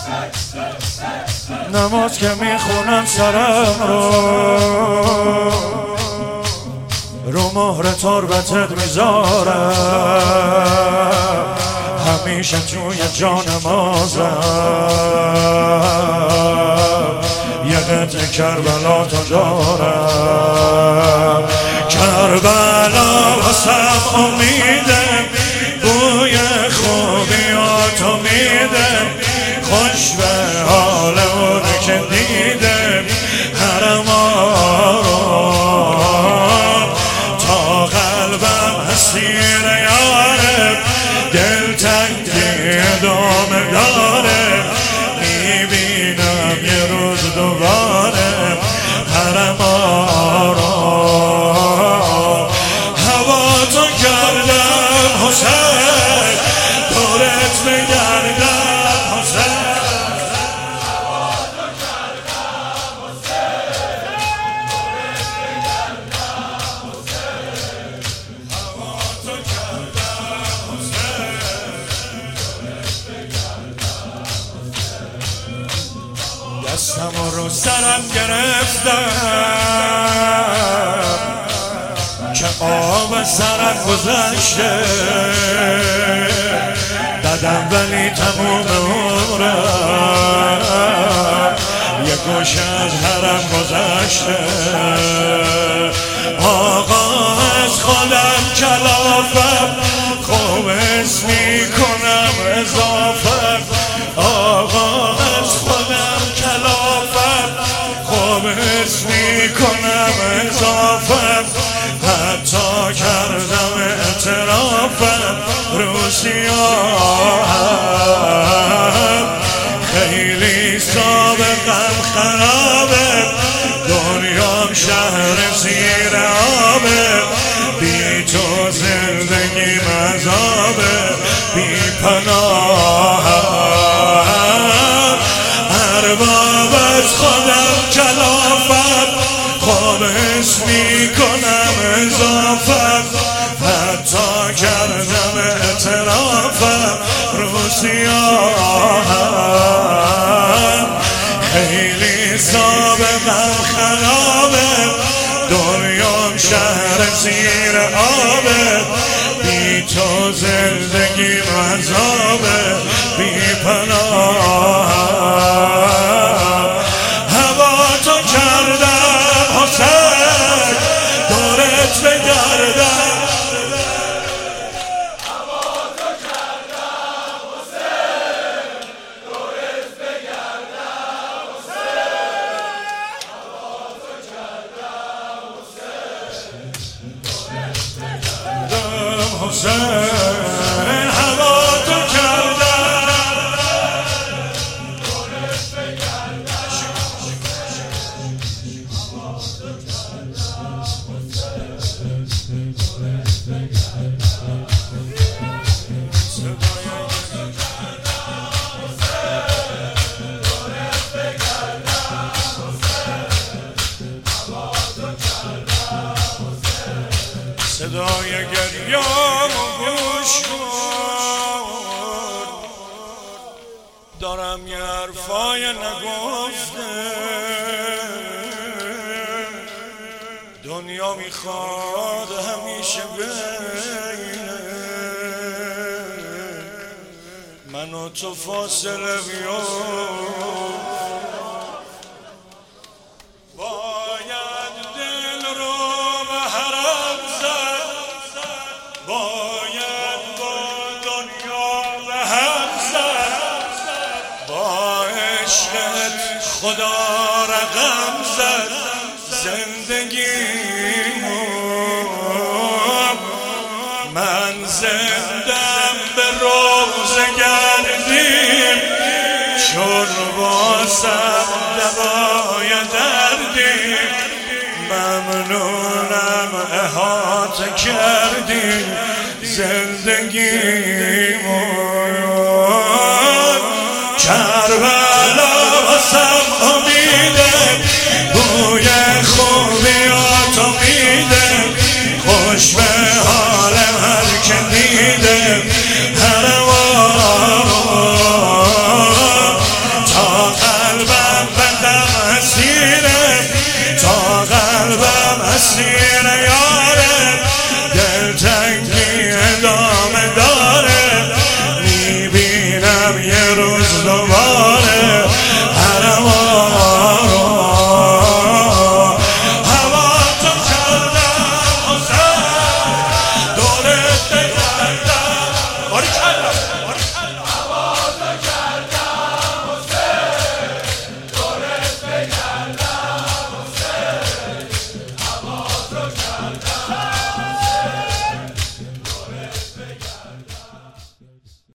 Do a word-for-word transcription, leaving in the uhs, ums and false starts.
نماز که میخونم سرم رو رو مهر تربتت میذارم، همیشه توی جانمازم یه قطع کربلا تو دارم. کربلا واسم امیده، بوی خوبیاتو میده، خوش به حال اون که دیده حرم آرام تا قلبم اسیر یاره، دل تنگی ادامه داره، میبینم یه روز دوباره حرم آرام. هوا تو کردم حسین، دورت بگردم حسین، هوا تو کردم حسین، دورت بگردم حسین. دستم رو سرم گرفتم که آب سرم گذشته، دادم ولی تموم عمرم یه گوشه از حرم گذشته. آقا از خودم کلافم، خوب اسمی کنم اضافم. آقا از خودم کلافم، خوب اسمی کنم اضافم. حتی کردم اعترافم رو سیاهم، خیلی سابقم خرابه، دنیام شهر زیر آبه، بی تو زندگیم عذابه، بی پناهم. ارباب از خودم کلافم، خوب اسمی کنم اضافم. حتی کردم اعترافم رو سیاهم، خیلی سابقم خرابه، دنیام شهر زیر آبه، بی تو زندگیم عذابه، بی پناهم. هوا تو کردم حسین، دورت بگردم، هوا تو کردم حسین، دورت بگردم حسین، هوا تو کردم حسین، دورت بگردم حسین، هوا تو صدای گریه‌مو گوش کن، دارم یه حرفای نگفته. دنیا میخواد همیشه بین من و تو فاصله بیاد، باید دل رو به حرم زد، باید با دنیا به هم زد، با عشقت خدا رقم زد زندگیمو. من زندم به روز گردیم، چون باسم دوای دردیم. ممنونم احاطه کردی زندگیمو. کربلا واسم امیده، بوی